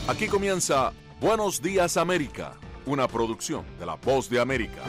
Aquí comienza Buenos Días América, una producción de La Voz de América.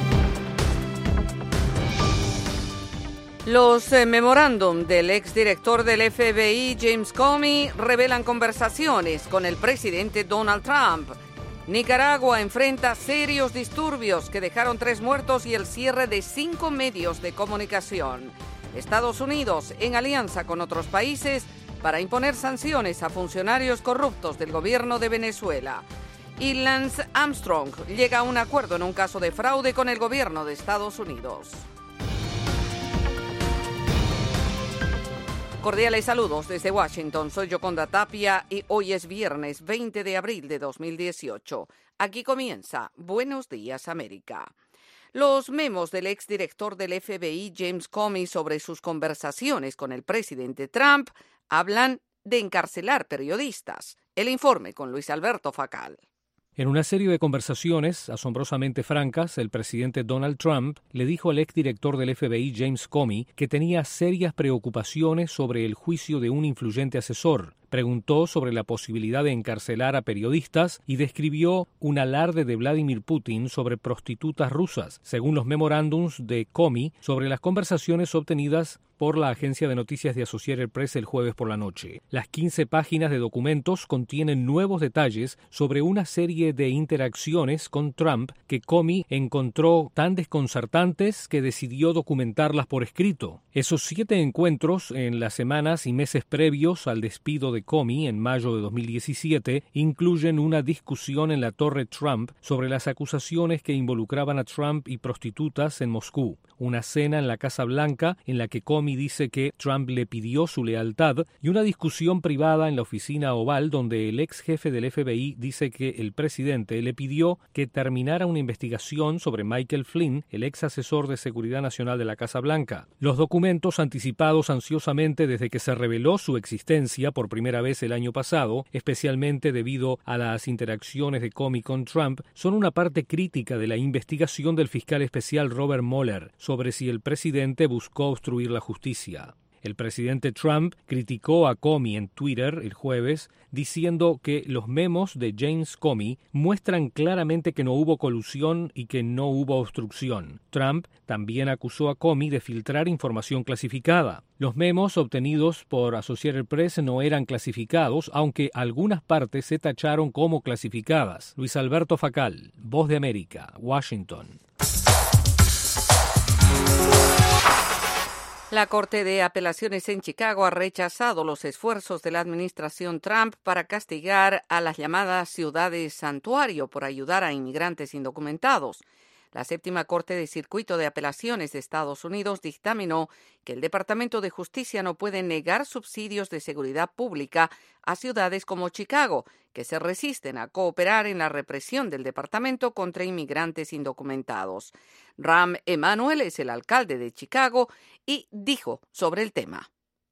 Los memorándum del exdirector del FBI, James Comey, revelan conversaciones con el presidente Donald Trump. Nicaragua enfrenta serios disturbios que dejaron 3 muertos y el cierre de 5 medios de comunicación. Estados Unidos, en alianza con otros países, para imponer sanciones a funcionarios corruptos del gobierno de Venezuela. Y Lance Armstrong llega a un acuerdo en un caso de fraude con el gobierno de Estados Unidos. Cordiales saludos desde Washington, soy Yoconda Tapia y hoy es viernes 20 de abril de 2018. Aquí comienza Buenos Días América. Los memos del exdirector del FBI, James Comey, sobre sus conversaciones con el presidente Trump hablan de encarcelar periodistas. El informe con Luis Alberto Facal. En una serie de conversaciones asombrosamente francas, el presidente Donald Trump le dijo al exdirector del FBI, James Comey, que tenía serias preocupaciones sobre el juicio de un influyente asesor. Preguntó sobre la posibilidad de encarcelar a periodistas y describió un alarde de Vladimir Putin sobre prostitutas rusas, según los memorándums de Comey sobre las conversaciones obtenidas por la agencia de noticias de Associated Press el jueves por la noche. Las 15 páginas de documentos contienen nuevos detalles sobre una serie de interacciones con Trump que Comey encontró tan desconcertantes que decidió documentarlas por escrito. Esos 7 encuentros en las semanas y meses previos al despido de Comey en mayo de 2017 incluyen una discusión en la Torre Trump sobre las acusaciones que involucraban a Trump y prostitutas en Moscú, una cena en la Casa Blanca en la que Comey dice que Trump le pidió su lealtad y una discusión privada en la oficina Oval donde el ex jefe del FBI dice que el presidente le pidió que terminara una investigación sobre Michael Flynn, el ex asesor de seguridad nacional de la Casa Blanca. Los documentos anticipados ansiosamente desde que se reveló su existencia por primera vez el año pasado, especialmente debido a las interacciones de Comey con Trump, son una parte crítica de la investigación del fiscal especial Robert Mueller sobre si el presidente buscó obstruir la justicia. El presidente Trump criticó a Comey en Twitter el jueves, diciendo que los memos de James Comey muestran claramente que no hubo colusión y que no hubo obstrucción. Trump también acusó a Comey de filtrar información clasificada. Los memos obtenidos por Associated Press no eran clasificados, aunque algunas partes se tacharon como clasificadas. Luis Alberto Facal, Voz de América, Washington. La Corte de Apelaciones en Chicago ha rechazado los esfuerzos de la administración Trump para castigar a las llamadas ciudades santuario por ayudar a inmigrantes indocumentados. La Séptima Corte de Circuito de Apelaciones de Estados Unidos dictaminó que el Departamento de Justicia no puede negar subsidios de seguridad pública a ciudades como Chicago, que se resisten a cooperar en la represión del departamento contra inmigrantes indocumentados. Rahm Emanuel es el alcalde de Chicago y dijo sobre el tema.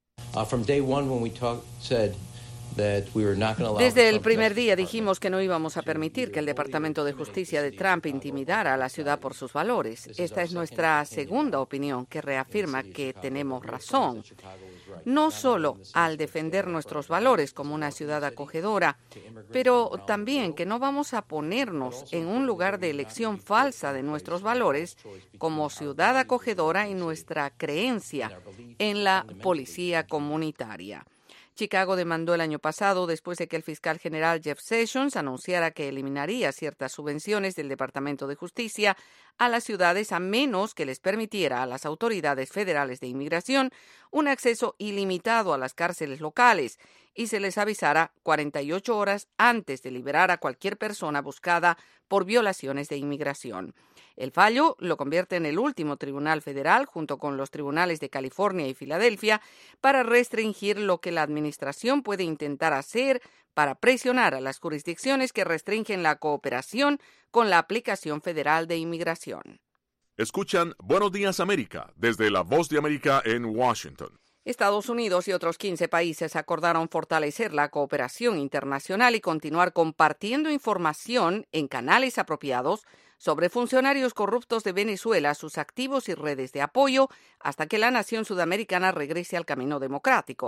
Desde el primer día dijimos que no íbamos a permitir que el Departamento de Justicia de Trump intimidara a la ciudad por sus valores. Esta es nuestra segunda opinión que reafirma que tenemos razón, no solo al defender nuestros valores como una ciudad acogedora, pero también que no vamos a ponernos en un lugar de elección falsa de nuestros valores como ciudad acogedora y nuestra creencia en la policía comunitaria. Chicago demandó el año pasado después de que el fiscal general Jeff Sessions anunciara que eliminaría ciertas subvenciones del Departamento de Justicia a las ciudades a menos que les permitiera a las autoridades federales de inmigración un acceso ilimitado a las cárceles locales y se les avisara 48 horas antes de liberar a cualquier persona buscada por violaciones de inmigración. El fallo lo convierte en el último tribunal federal, junto con los tribunales de California y Filadelfia, para restringir lo que la administración puede intentar hacer para presionar a las jurisdicciones que restringen la cooperación con la aplicación federal de inmigración. Escuchan Buenos Días América desde La Voz de América en Washington. Estados Unidos y otros 15 países acordaron fortalecer la cooperación internacional y continuar compartiendo información en canales apropiados sobre funcionarios corruptos de Venezuela, sus activos y redes de apoyo, hasta que la nación sudamericana regrese al camino democrático.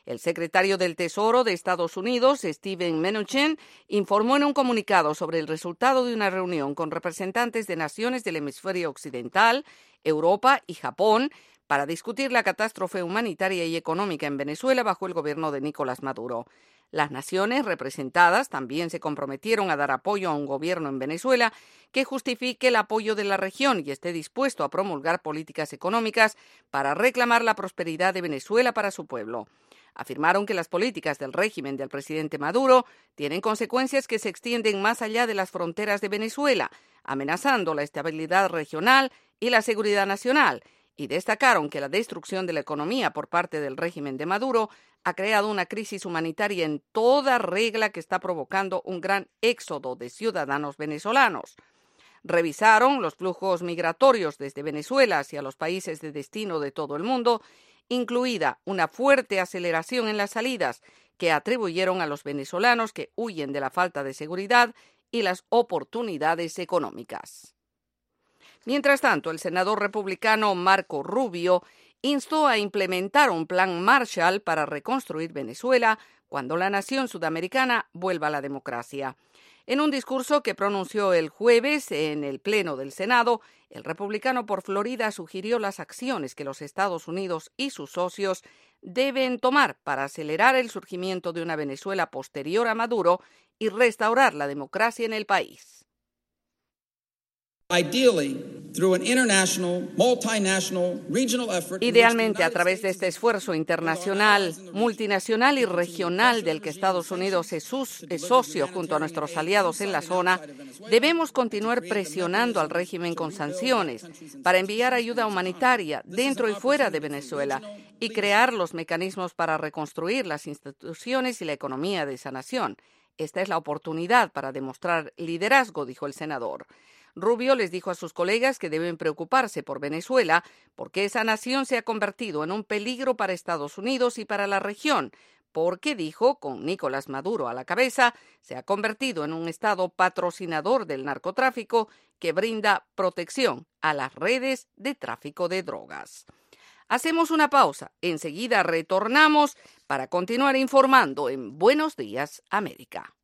El secretario del Tesoro de Estados Unidos, Steven Mnuchin, informó en un comunicado sobre el resultado de una reunión con representantes de naciones del hemisferio occidental, Europa y Japón para discutir la catástrofe humanitaria y económica en Venezuela bajo el gobierno de Nicolás Maduro. Las naciones representadas también se comprometieron a dar apoyo a un gobierno en Venezuela que justifique el apoyo de la región y esté dispuesto a promulgar políticas económicas para reclamar la prosperidad de Venezuela para su pueblo. Afirmaron que las políticas del régimen del presidente Maduro tienen consecuencias que se extienden más allá de las fronteras de Venezuela, amenazando la estabilidad regional y la seguridad nacional, y destacaron que la destrucción de la economía por parte del régimen de Maduro ha creado una crisis humanitaria en toda regla que está provocando un gran éxodo de ciudadanos venezolanos. Revisaron los flujos migratorios desde Venezuela hacia los países de destino de todo el mundo, incluida una fuerte aceleración en las salidas que atribuyeron a los venezolanos que huyen de la falta de seguridad y las oportunidades económicas. Mientras tanto, el senador republicano Marco Rubio instó a implementar un plan Marshall para reconstruir Venezuela cuando la nación sudamericana vuelva a la democracia. En un discurso que pronunció el jueves en el Pleno del Senado, el republicano por Florida sugirió las acciones que los Estados Unidos y sus socios deben tomar para acelerar el surgimiento de una Venezuela posterior a Maduro y restaurar la democracia en el país. Idealmente, a través de este esfuerzo internacional, multinacional y regional del que Estados Unidos es socio junto a nuestros aliados en la zona, debemos continuar presionando al régimen con sanciones para enviar ayuda humanitaria dentro y fuera de Venezuela y crear los mecanismos para reconstruir las instituciones y la economía de esa nación. Esta es la oportunidad para demostrar liderazgo, dijo el senador. Rubio les dijo a sus colegas que deben preocuparse por Venezuela porque esa nación se ha convertido en un peligro para Estados Unidos y para la región, porque, dijo, con Nicolás Maduro a la cabeza, se ha convertido en un estado patrocinador del narcotráfico que brinda protección a las redes de tráfico de drogas. Hacemos una pausa, enseguida retornamos para continuar informando en Buenos Días, América.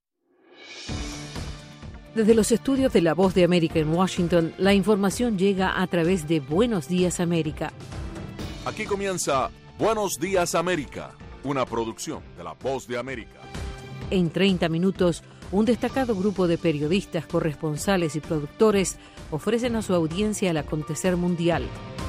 Desde los estudios de La Voz de América en Washington, la información llega a través de Buenos Días América. Aquí comienza Buenos Días América, una producción de La Voz de América. En 30 minutos, un destacado grupo de periodistas, corresponsales y productores ofrecen a su audiencia el acontecer mundial.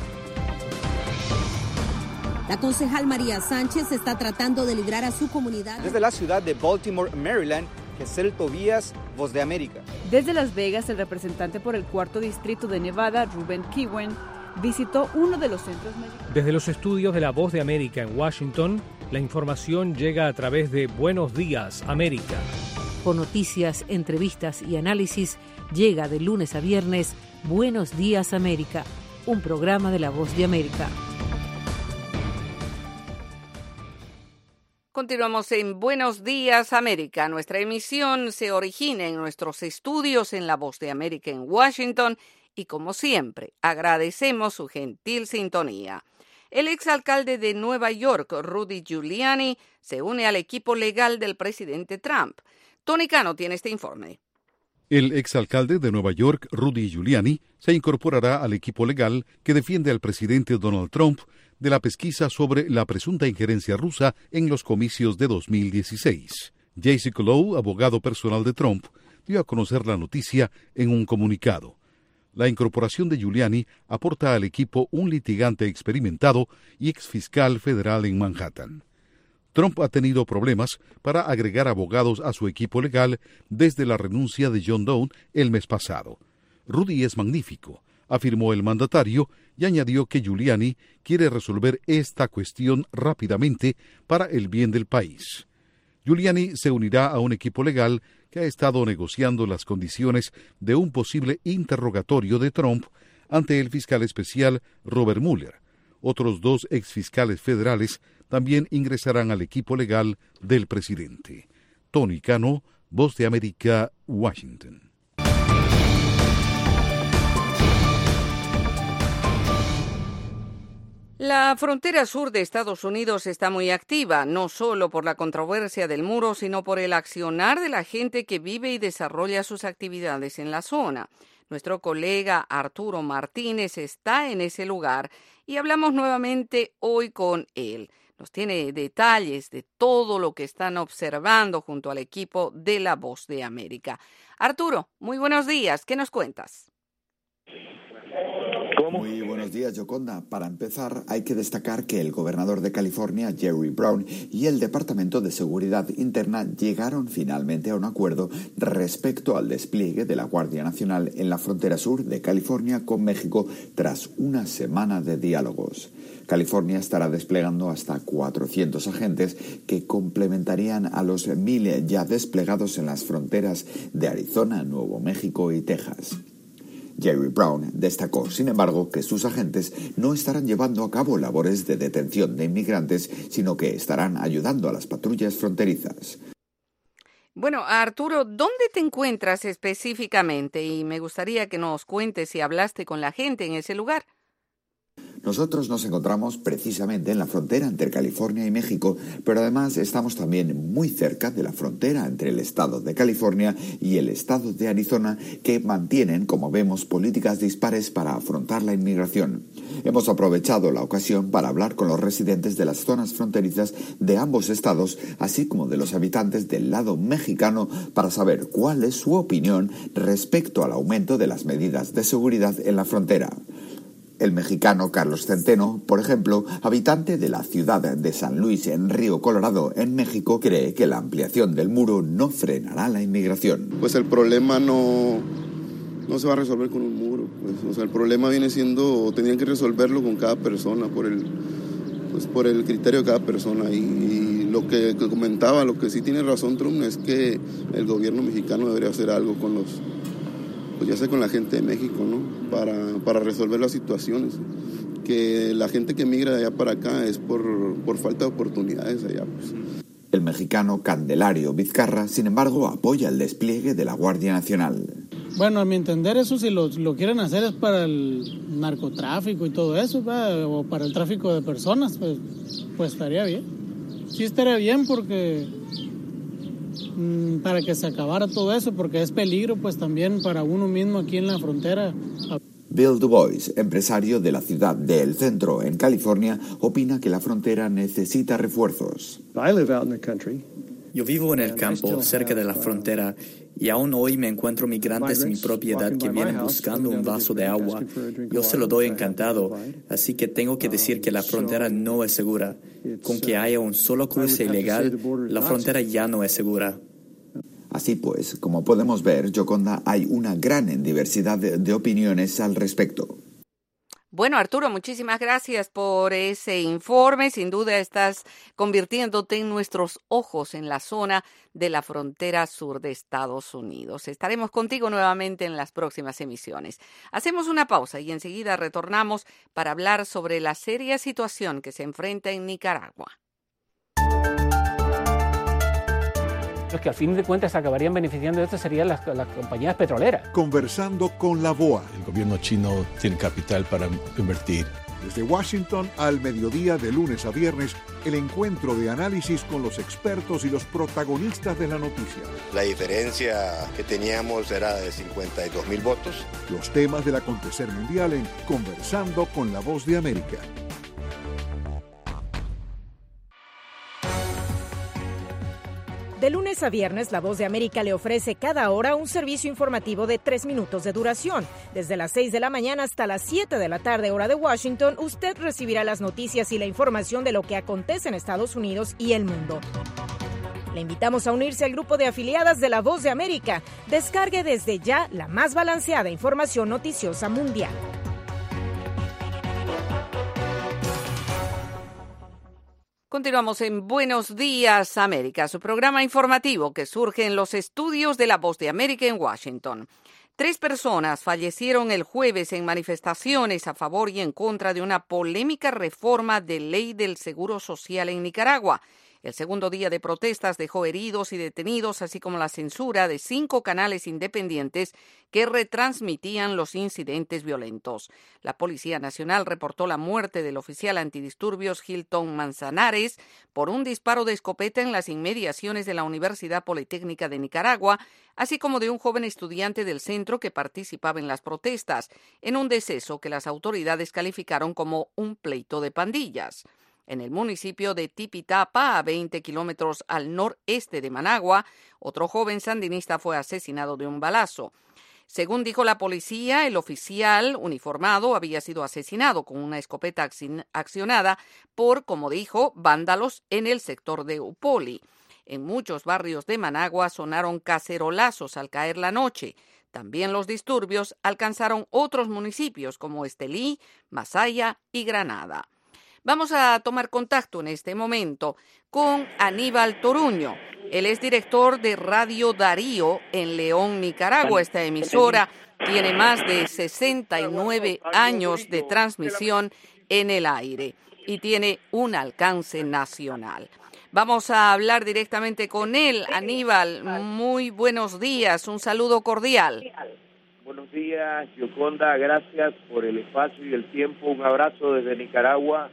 La concejal María Sánchez está tratando de librar a su comunidad. Desde la ciudad de Baltimore, Maryland, Gesell Tobías, Voz de América. Desde Las Vegas, el representante por el 4º distrito de Nevada, Ruben Kiwen, visitó uno de los centros médicos. Desde los estudios de La Voz de América en Washington, la información llega a través de Buenos Días, América. Con noticias, entrevistas y análisis, llega de lunes a viernes Buenos Días, América, un programa de La Voz de América. Continuamos en Buenos Días, América. Nuestra emisión se origina en nuestros estudios en La Voz de América en Washington y, como siempre, agradecemos su gentil sintonía. El exalcalde de Nueva York, Rudy Giuliani, se une al equipo legal del presidente Trump. Tony Cano tiene este informe. El exalcalde de Nueva York, Rudy Giuliani, se incorporará al equipo legal que defiende al presidente Donald Trump de la pesquisa sobre la presunta injerencia rusa en los comicios de 2016. Jaycee Lowe, abogado personal de Trump, dio a conocer la noticia en un comunicado. La incorporación de Giuliani aporta al equipo un litigante experimentado y exfiscal federal en Manhattan. Trump ha tenido problemas para agregar abogados a su equipo legal desde la renuncia de John Doe el mes pasado. Rudy es magnífico, afirmó el mandatario, y añadió que Giuliani quiere resolver esta cuestión rápidamente para el bien del país. Giuliani se unirá a un equipo legal que ha estado negociando las condiciones de un posible interrogatorio de Trump ante el fiscal especial Robert Mueller. Otros 2 exfiscales federales también ingresarán al equipo legal del presidente. Tony Cano, Voz de América, Washington. La frontera sur de Estados Unidos está muy activa, no solo por la controversia del muro, sino por el accionar de la gente que vive y desarrolla sus actividades en la zona. Nuestro colega Arturo Martínez está en ese lugar y hablamos nuevamente hoy con él. Nos tiene detalles de todo lo que están observando junto al equipo de La Voz de América. Arturo, muy buenos días. ¿Qué nos cuentas? Muy buenos días, Yoconda. Para empezar, hay que destacar que el gobernador de California, Jerry Brown, y el Departamento de Seguridad Interna llegaron finalmente a un acuerdo respecto al despliegue de la Guardia Nacional en la frontera sur de California con México tras una semana de diálogos. California estará desplegando hasta 400 agentes que complementarían a los 1.000 ya desplegados en las fronteras de Arizona, Nuevo México y Texas. Jerry Brown destacó, sin embargo, que sus agentes no estarán llevando a cabo labores de detención de inmigrantes, sino que estarán ayudando a las patrullas fronterizas. Bueno, Arturo, ¿dónde te encuentras específicamente? Y me gustaría que nos cuentes si hablaste con la gente en ese lugar. Nosotros nos encontramos precisamente en la frontera entre California y México, pero además estamos también muy cerca de la frontera entre el estado de California y el estado de Arizona, que mantienen, como vemos, políticas dispares para afrontar la inmigración. Hemos aprovechado la ocasión para hablar con los residentes de las zonas fronterizas de ambos estados, así como de los habitantes del lado mexicano, para saber cuál es su opinión respecto al aumento de las medidas de seguridad en la frontera. El mexicano Carlos Centeno, por ejemplo, habitante de la ciudad de San Luis en Río Colorado, en México, cree que la ampliación del muro no frenará la inmigración. Pues el problema no se va a resolver con un muro. Pues. O sea, el problema viene siendo, tendrían que resolverlo con cada persona, por el criterio de cada persona. Y lo que comentaba, lo que sí tiene razón Trump, es que el gobierno mexicano debería hacer algo con pues ya sea con la gente de México, ¿no? Para resolver las situaciones. Que la gente que migra de allá para acá es por falta de oportunidades allá, pues. El mexicano Candelario Vizcarra, sin embargo, apoya el despliegue de la Guardia Nacional. Bueno, a mi entender, eso si lo quieren hacer es para el narcotráfico y todo eso, ¿verdad? O para el tráfico de personas, pues estaría bien. Sí estaría bien porque para que se acabara todo eso, porque es peligro pues también para uno mismo aquí en la frontera. Bill Dubois, empresario de la ciudad de El Centro, en California, opina que la frontera necesita refuerzos. Yo vivo en el campo, cerca de la frontera, y aún hoy me encuentro migrantes en mi propiedad que vienen buscando un vaso de agua. Yo se lo doy encantado, así que tengo que decir que la frontera no es segura. Con que haya un solo cruce ilegal, la frontera ya no es segura. Así pues, como podemos ver, Yoconda, hay una gran diversidad de opiniones al respecto. Bueno, Arturo, muchísimas gracias por ese informe. Sin duda estás convirtiéndote en nuestros ojos en la zona de la frontera sur de Estados Unidos. Estaremos contigo nuevamente en las próximas emisiones. Hacemos una pausa y enseguida retornamos para hablar sobre la seria situación que se enfrenta en Nicaragua. Los que al fin de cuentas acabarían beneficiando de esto serían las compañías petroleras. Conversando con la BOA. El gobierno chino tiene capital para invertir. Desde Washington al mediodía, de lunes a viernes, el encuentro de análisis con los expertos y los protagonistas de la noticia. La diferencia que teníamos era de 52,000 votos. Los temas del acontecer mundial en Conversando con la Voz de América. De lunes a viernes, La Voz de América le ofrece cada hora un servicio informativo de 3 minutos de duración. Desde las 6 de la mañana hasta las 7 de la tarde, hora de Washington, usted recibirá las noticias y la información de lo que acontece en Estados Unidos y el mundo. Le invitamos a unirse al grupo de afiliadas de La Voz de América. Descargue desde ya la más balanceada información noticiosa mundial. Continuamos en Buenos Días América, su programa informativo que surge en los estudios de La Voz de América en Washington. 3 personas fallecieron el jueves en manifestaciones a favor y en contra de una polémica reforma de ley del Seguro Social en Nicaragua. El segundo día de protestas dejó heridos y detenidos, así como la censura de 5 canales independientes que retransmitían los incidentes violentos. La Policía Nacional reportó la muerte del oficial antidisturbios Hilton Manzanares por un disparo de escopeta en las inmediaciones de la Universidad Politécnica de Nicaragua, así como de un joven estudiante del centro que participaba en las protestas, en un deceso que las autoridades calificaron como un pleito de pandillas. En el municipio de Tipitapa, a 20 kilómetros al noreste de Managua, otro joven sandinista fue asesinado de un balazo. Según dijo la policía, el oficial uniformado había sido asesinado con una escopeta accionada por, como dijo, vándalos en el sector de Upoli. En muchos barrios de Managua sonaron cacerolazos al caer la noche. También los disturbios alcanzaron otros municipios como Estelí, Masaya y Granada. Vamos a tomar contacto en este momento con Aníbal Toruño. Él es director de Radio Darío en León, Nicaragua. Esta emisora tiene más de 69 años de transmisión en el aire y tiene un alcance nacional. Vamos a hablar directamente con él. Aníbal, muy buenos días, un saludo cordial. Buenos días, Yoconda, gracias por el espacio y el tiempo. Un abrazo desde Nicaragua.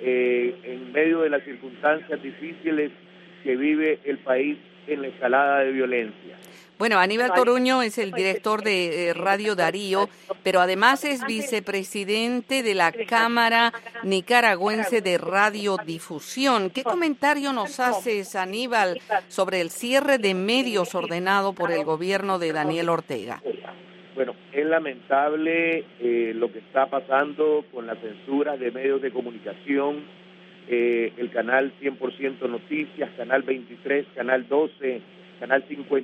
En medio de las circunstancias difíciles que vive el país en la escalada de violencia. Bueno, Aníbal Toruño es el director de Radio Darío, pero además es vicepresidente de la Cámara Nicaragüense de Radiodifusión. ¿Qué comentario nos haces, Aníbal, sobre el cierre de medios ordenado por el gobierno de Daniel Ortega? Bueno, es lamentable lo que está pasando con la censura de medios de comunicación, el canal 100% Noticias, canal 23, canal 12, canal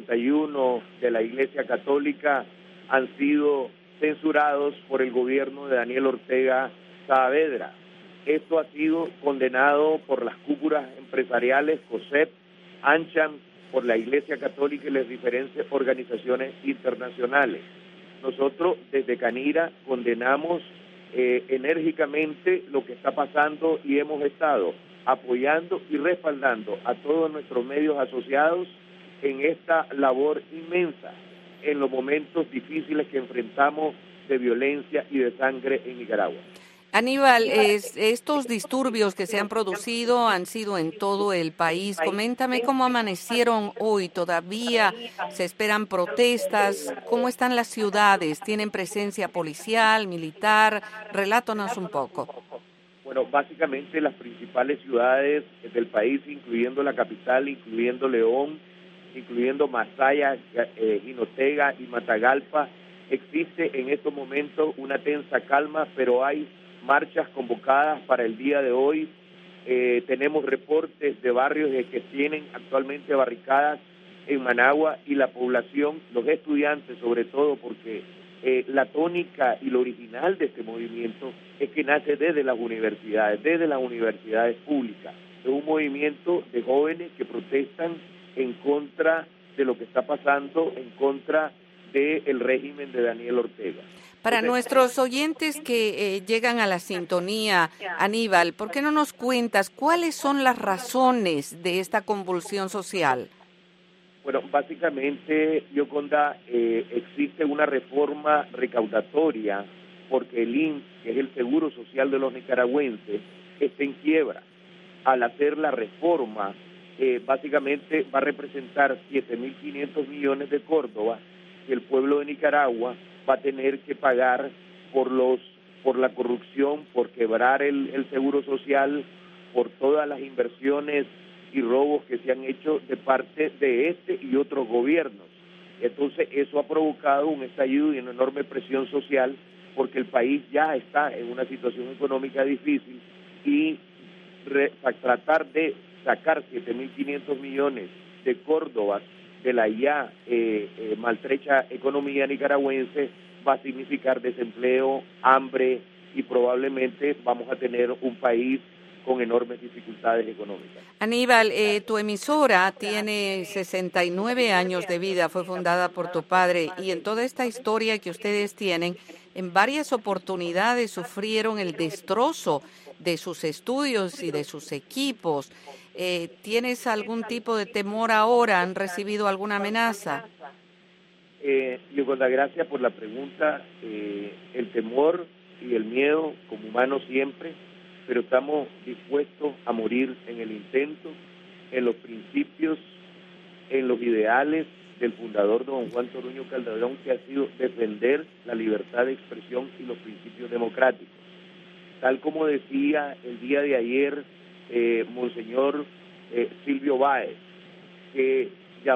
51 de la Iglesia Católica han sido censurados por el gobierno de Daniel Ortega Saavedra. Esto ha sido condenado por las cúpulas empresariales, COSEP, ANCHAM, por la Iglesia Católica y las diferentes organizaciones internacionales. Nosotros desde Canira condenamos enérgicamente lo que está pasando y hemos estado apoyando y respaldando a todos nuestros medios asociados en esta labor inmensa, en los momentos difíciles que enfrentamos de violencia y de sangre en Nicaragua. Aníbal, estos disturbios que se han producido han sido en todo el país. Coméntame cómo amanecieron hoy. ¿Todavía se esperan protestas? ¿Cómo están las ciudades? ¿Tienen presencia policial, militar? Relátanos un poco. Bueno, básicamente las principales ciudades del país, incluyendo la capital, incluyendo León, incluyendo Masaya, Jinotega y Matagalpa, existe en estos momentos una tensa calma, pero hay marchas convocadas para el día de hoy. Tenemos reportes de barrios que tienen actualmente barricadas en Managua y la población, los estudiantes sobre todo, porque la tónica y lo original de este movimiento es que nace desde las universidades públicas. Es un movimiento de jóvenes que protestan en contra de lo que está pasando, en contra del régimen de Daniel Ortega. Para nuestros oyentes que llegan a la sintonía, Aníbal, ¿por qué no nos cuentas cuáles son las razones de esta convulsión social? Bueno, básicamente, Yoconda, existe una reforma recaudatoria porque el INS, que es el Seguro Social de los nicaragüenses, está en quiebra. Al hacer la reforma, básicamente va a representar 7.500 millones de Córdoba que el pueblo de Nicaragua va a tener que pagar por la corrupción, por quebrar el seguro social, por todas las inversiones y robos que se han hecho de parte de este y otros gobiernos. Entonces eso ha provocado un estallido y una enorme presión social porque el país ya está en una situación económica difícil y tratar de sacar 7.500 millones de Córdoba de la ya maltrecha economía nicaragüense va a significar desempleo, hambre y probablemente vamos a tener un país con enormes dificultades económicas. Aníbal, tu emisora tiene 69 años de vida, fue fundada por tu padre y en toda esta historia que ustedes tienen, en varias oportunidades sufrieron el destrozo de sus estudios y de sus equipos. ¿Tienes algún tipo de temor ahora? ¿Han recibido alguna amenaza? Yoconda, gracias por la pregunta. El temor y el miedo como humanos siempre, pero estamos dispuestos a morir en el intento, en los principios, en los ideales del fundador don Juan Toruño Calderón, que ha sido defender la libertad de expresión y los principios democráticos. Tal como decía el día de ayer Monseñor Silvio Báez, que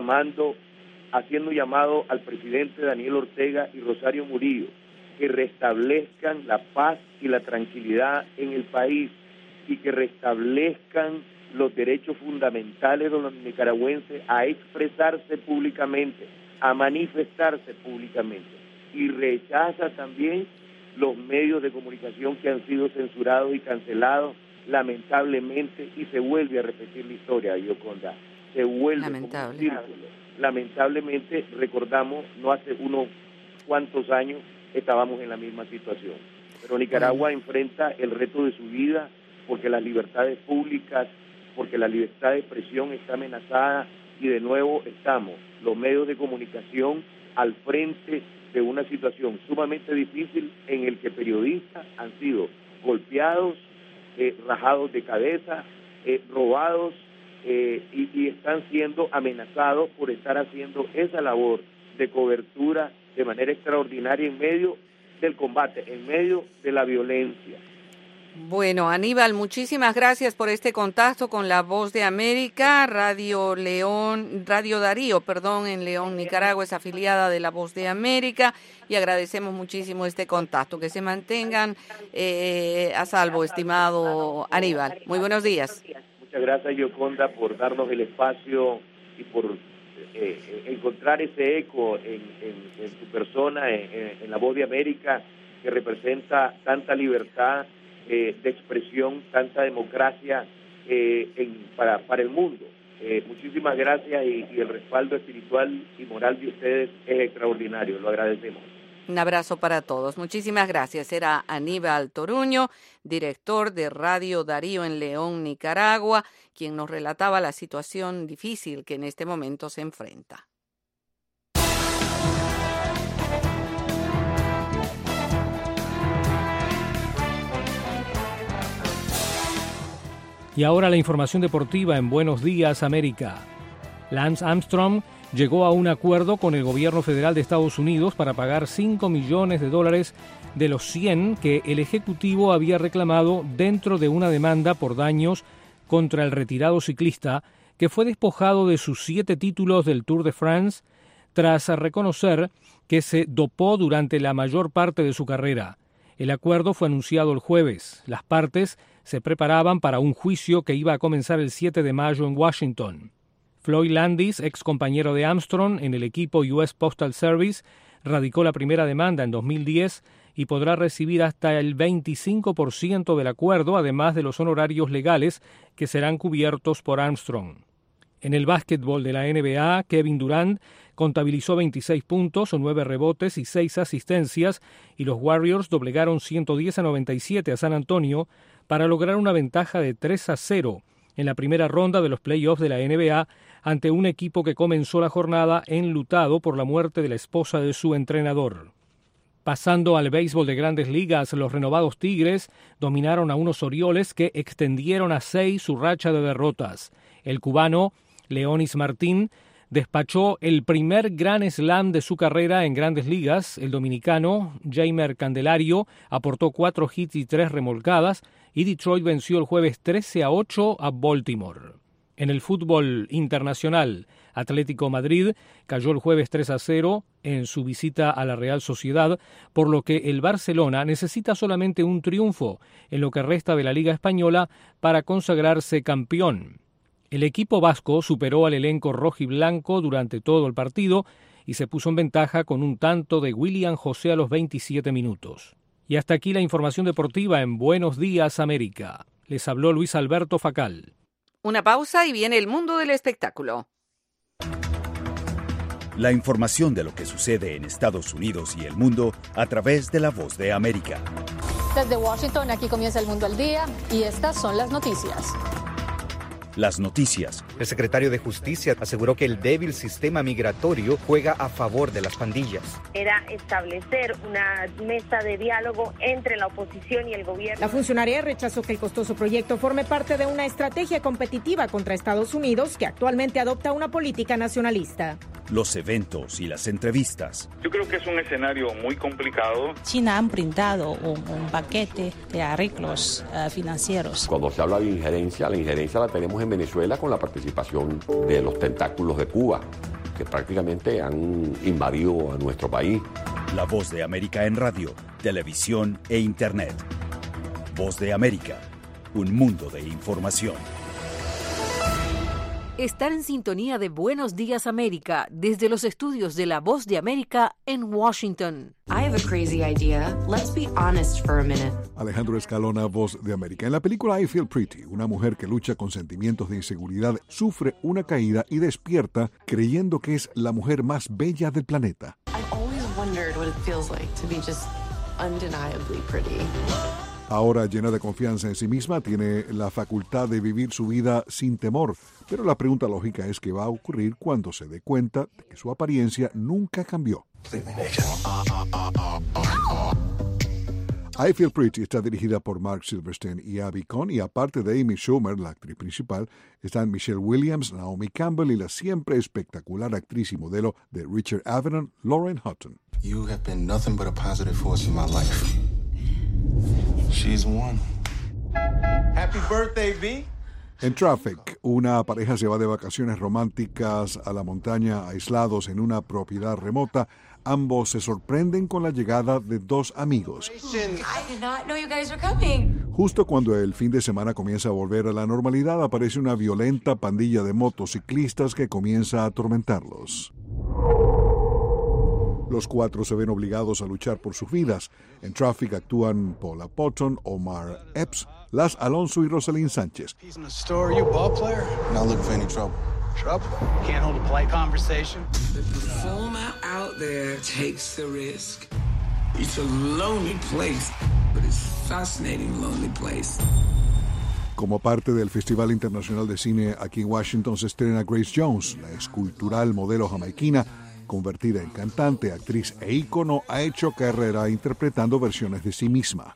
haciendo llamado al presidente Daniel Ortega y Rosario Murillo, que restablezcan la paz y la tranquilidad en el país y que restablezcan los derechos fundamentales de los nicaragüenses a expresarse públicamente, a manifestarse públicamente, y rechaza también los medios de comunicación que han sido censurados y cancelados lamentablemente, y se vuelve a repetir la historia, Yoconda, se vuelve como un círculo. Lamentablemente, recordamos, no hace unos cuantos años estábamos en la misma situación, pero Nicaragua enfrenta el reto de su vida porque las libertades públicas, porque la libertad de expresión está amenazada, y de nuevo estamos, los medios de comunicación, al frente de una situación sumamente difícil en el que periodistas han sido golpeados, rajados de cabeza, robados, y están siendo amenazados por estar haciendo esa labor de cobertura de manera extraordinaria en medio del combate, en medio de la violencia. Bueno, Aníbal, muchísimas gracias por este contacto con La Voz de América. Radio Darío, en León, Nicaragua, es afiliada de La Voz de América, y agradecemos muchísimo este contacto. Que se mantengan a salvo, estimado Aníbal. Muy buenos días. Muchas gracias, Yoconda, por darnos el espacio y por encontrar ese eco en tu persona, en La Voz de América, que representa tanta libertad de expresión, tanta democracia para el mundo. Muchísimas gracias, y el respaldo espiritual y moral de ustedes es extraordinario, lo agradecemos. Un abrazo para todos. Muchísimas gracias. Era Aníbal Toruño, director de Radio Darío en León, Nicaragua, quien nos relataba la situación difícil que en este momento se enfrenta. Y ahora la información deportiva en Buenos Días, América. Lance Armstrong llegó a un acuerdo con el gobierno federal de Estados Unidos para pagar $5 millones de los 100 que el Ejecutivo había reclamado dentro de una demanda por daños contra el retirado ciclista, que fue despojado de sus 7 títulos del Tour de France tras reconocer que se dopó durante la mayor parte de su carrera. El acuerdo fue anunciado el jueves. Las partes se preparaban para un juicio que iba a comenzar el 7 de mayo en Washington. Floyd Landis, ex compañero de Armstrong en el equipo US Postal Service, radicó la primera demanda en 2010 y podrá recibir hasta el 25% del acuerdo, además de los honorarios legales que serán cubiertos por Armstrong. En el básquetbol de la NBA, Kevin Durant contabilizó 26 puntos, 9 rebotes y 6 asistencias, y los Warriors doblegaron 110-97 a San Antonio para lograr una ventaja de 3-0 en la primera ronda de los playoffs de la NBA ante un equipo que comenzó la jornada enlutado por la muerte de la esposa de su entrenador. Pasando al béisbol de Grandes Ligas, los renovados Tigres dominaron a unos Orioles que extendieron a 6 su racha de derrotas. El cubano Leonis Martín despachó el primer Grand Slam de su carrera en Grandes Ligas. El dominicano Jeimer Candelario aportó 4 hits y 3 remolcadas, y Detroit venció el jueves 13-8 a Baltimore. En el fútbol internacional, Atlético Madrid cayó el jueves 3-0 en su visita a la Real Sociedad, por lo que el Barcelona necesita solamente un triunfo en lo que resta de la Liga Española para consagrarse campeón. El equipo vasco superó al elenco rojiblanco durante todo el partido y se puso en ventaja con un tanto de William José a los 27 minutos. Y hasta aquí la información deportiva en Buenos Días, América. Les habló Luis Alberto Facal. Una pausa y viene el mundo del espectáculo. La información de lo que sucede en Estados Unidos y el mundo a través de La Voz de América. Desde Washington, aquí comienza El Mundo al Día y estas son las noticias. Las noticias. El secretario de Justicia aseguró que el débil sistema migratorio juega a favor de las pandillas. Era establecer una mesa de diálogo entre la oposición y el gobierno. La funcionaria rechazó que el costoso proyecto forme parte de una estrategia competitiva contra Estados Unidos, que actualmente adopta una política nacionalista. Los eventos y las entrevistas. Yo creo que es un escenario muy complicado. China han brindado un paquete de arreglos financieros. Cuando se habla de injerencia, la injerencia la tenemos en Venezuela con la participación de los tentáculos de Cuba, que prácticamente han invadido a nuestro país. La Voz de América en radio, televisión e internet. Voz de América, un mundo de información. Están en sintonía de Buenos Días América desde los estudios de La Voz de América en Washington. I have a crazy idea. Let's be honest for a minute. Alejandro Escalona, Voz de América. En la película I Feel Pretty, una mujer que lucha con sentimientos de inseguridad sufre una caída y despierta creyendo que es la mujer más bella del planeta. I've always wondered what it feels like to be just undeniably pretty. Ahora llena de confianza en sí misma, tiene la facultad de vivir su vida sin temor. Pero la pregunta lógica es qué va a ocurrir cuando se dé cuenta de que su apariencia nunca cambió. I Feel Pretty está dirigida por Mark Silverstein y Abby Cohn, y aparte de Amy Schumer, la actriz principal, están Michelle Williams, Naomi Campbell y la siempre espectacular actriz y modelo de Richard Avedon, Lauren Hutton. You have been nothing but a positive force in my life. She's one. Happy birthday, V. En Traffic, una pareja se va de vacaciones románticas a la montaña, aislados en una propiedad remota. Ambos se sorprenden con la llegada de dos amigos. I did not know you guys were coming. Justo cuando el fin de semana comienza a volver a la normalidad, aparece una violenta pandilla de motociclistas que comienza a atormentarlos. Los cuatro se ven obligados a luchar por sus vidas. En Traffic actúan Paula Poton, Omar Epps, Las Alonso y Rosalind Sánchez. He's in the store. You a ball player? Not looking for any trouble. Trouble? Can't hold a polite conversation. The performer out there takes the risk. It's a lonely place, but it's a fascinating lonely place. Como parte del Festival Internacional de Cine aquí en Washington se estrena Grace Jones, la escultural modelo jamaiquina, convertida en cantante, actriz e ícono, ha hecho carrera interpretando versiones de sí misma.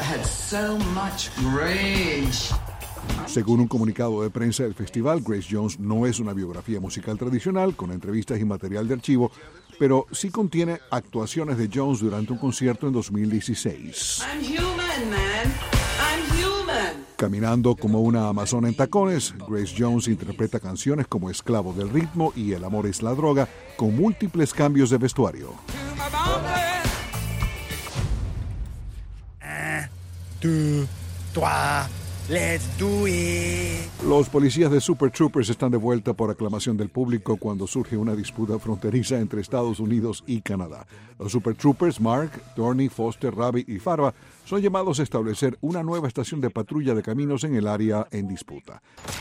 Según un comunicado de prensa del festival, Grace Jones no es una biografía musical tradicional con entrevistas y material de archivo, pero sí contiene actuaciones de Jones durante un concierto en 2016. I'm human, man. I'm human. Caminando como una amazona en tacones, Grace Jones interpreta canciones como Esclavo del ritmo y El amor es la droga, con múltiples cambios de vestuario. Let's do it. Los policías de Super Troopers están de vuelta por aclamación del público cuando surge una disputa fronteriza entre Estados Unidos y Canadá. Los Super Troopers, Mark, Tony, Foster, Rabbit y Farva, son llamados a establecer una nueva estación de patrulla de caminos en el área en disputa.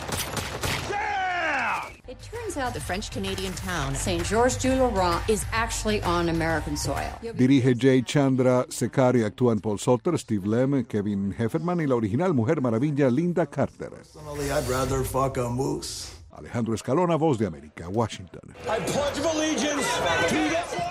It turns out the French-Canadian town Saint-Georges-du-Laurent is actually on American soil. Dirige Jay Chandra Sekari, actúan Paul Sutter, Steve Lem, Kevin Heffernan y la original Mujer Maravilla Linda Carter. Personally, I'd rather fuck a moose. Alejandro Escalona, Voz de América, Washington. I pledge allegiance to the...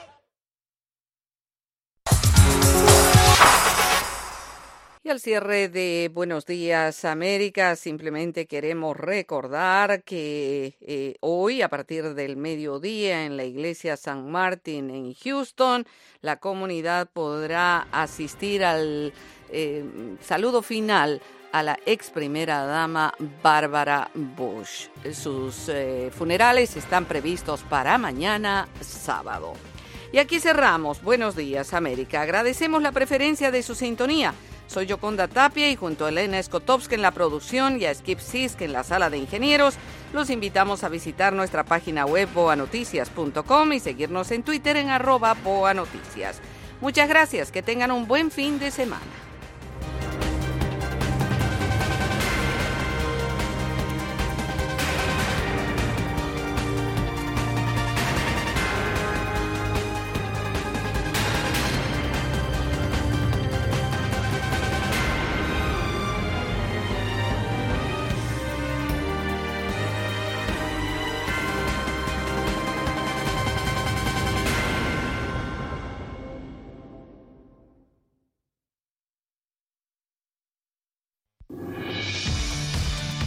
Y al cierre de Buenos Días América, simplemente queremos recordar que hoy, a partir del mediodía, en la iglesia San Martín en Houston, la comunidad podrá asistir al saludo final a la ex primera dama Bárbara Bush. Sus funerales están previstos para mañana sábado. Y aquí cerramos Buenos Días América. Agradecemos la preferencia de su sintonía. Soy Yoconda Tapia y junto a Elena Skotowska en la producción y a Skip Sisk en la sala de ingenieros, los invitamos a visitar nuestra página web boanoticias.com y seguirnos en Twitter en @boanoticias. Muchas gracias, que tengan un buen fin de semana.